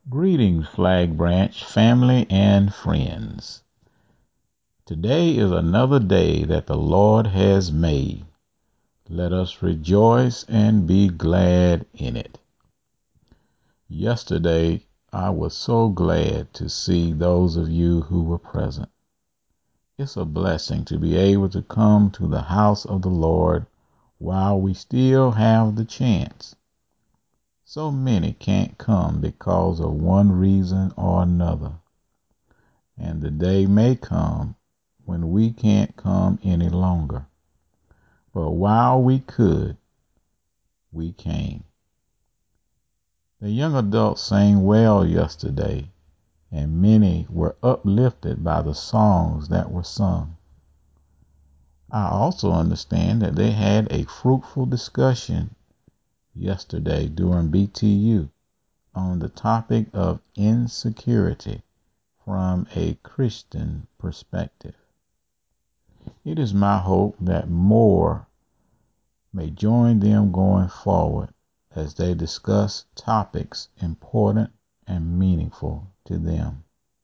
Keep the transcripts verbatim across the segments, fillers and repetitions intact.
Greetings, Flag Branch family and friends. Today is another day that the Lord has made. Let us rejoice and be glad in it. Yesterday, I was so glad to see those of you who were present. It's a blessing to be able to come to the house of the Lord while we still have the chance. So many can't come because of one reason or another. And the day may come when we can't come any longer. But while we could, we came. The young adults sang well yesterday, and many were uplifted by the songs that were sung. I also understand that they had a fruitful discussion yesterday during B T U on the topic of insecurity from a Christian perspective. It is my hope that more may join them going forward as they discuss topics important and meaningful to them.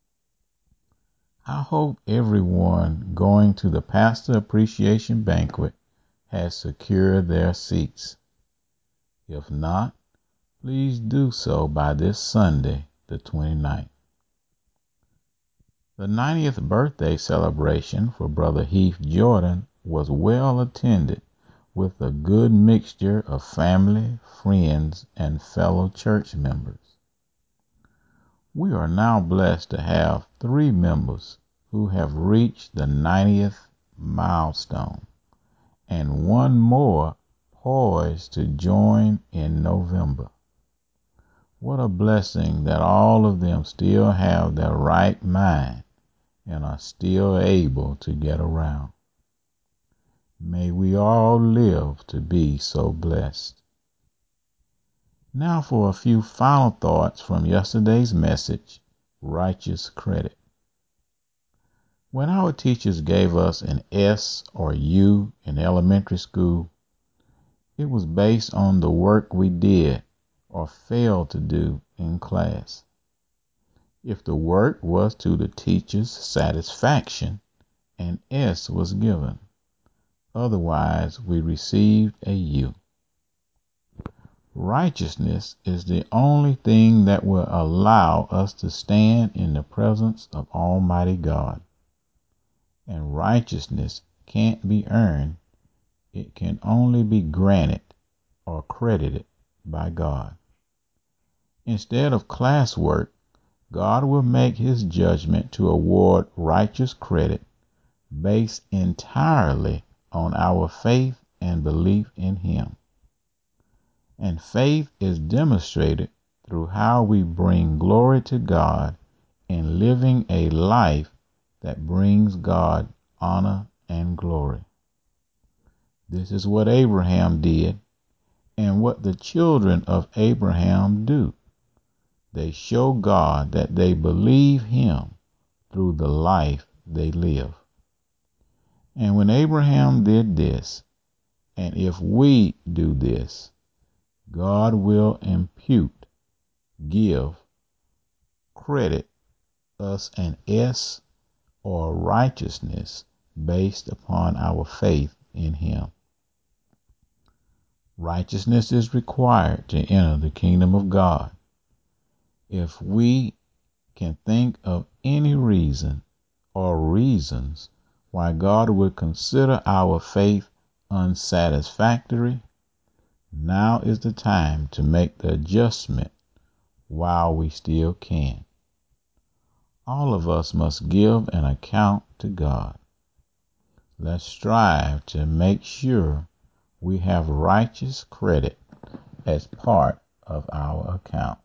I hope everyone going to the Pastor Appreciation Banquet has secured their seats. If not, please do so by this Sunday, the twenty-ninth. The ninetieth birthday celebration for Brother Heath Jordan was well attended with a good mixture of family, friends, and fellow church members. We are now blessed to have three members who have reached the ninetieth milestone, and one more poised to join in November. What a blessing that all of them still have their right mind and are still able to get around. May we all live to be so blessed. Now for a few final thoughts from yesterday's message, Righteous Credit. When our teachers gave us an S or U in elementary school, it was based on the work we did or failed to do in class. If the work was to the teacher's satisfaction, an S was given. Otherwise, we received a U. Righteousness is the only thing that will allow us to stand in the presence of Almighty God. And righteousness can't be earned. It can only be granted or credited by God. Instead of classwork, God will make his judgment to award righteous credit based entirely on our faith and belief in him. And faith is demonstrated through how we bring glory to God in living a life that brings God honor and glory. This is what Abraham did and what the children of Abraham do. They show God that they believe him through the life they live. And when Abraham did this, and if we do this, God will impute, give, credit us an S or righteousness based upon our faith in him. Righteousness is required to enter the kingdom of God. If we can think of any reason or reasons why God would consider our faith unsatisfactory, now is the time to make the adjustment while we still can. All of us must give an account to God. Let's strive to make sure we have righteous credit as part of our account.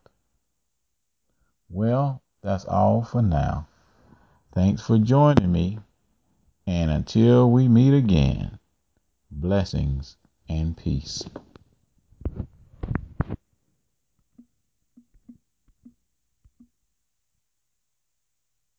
Well, that's all for now. Thanks for joining me, and until we meet again, blessings and peace.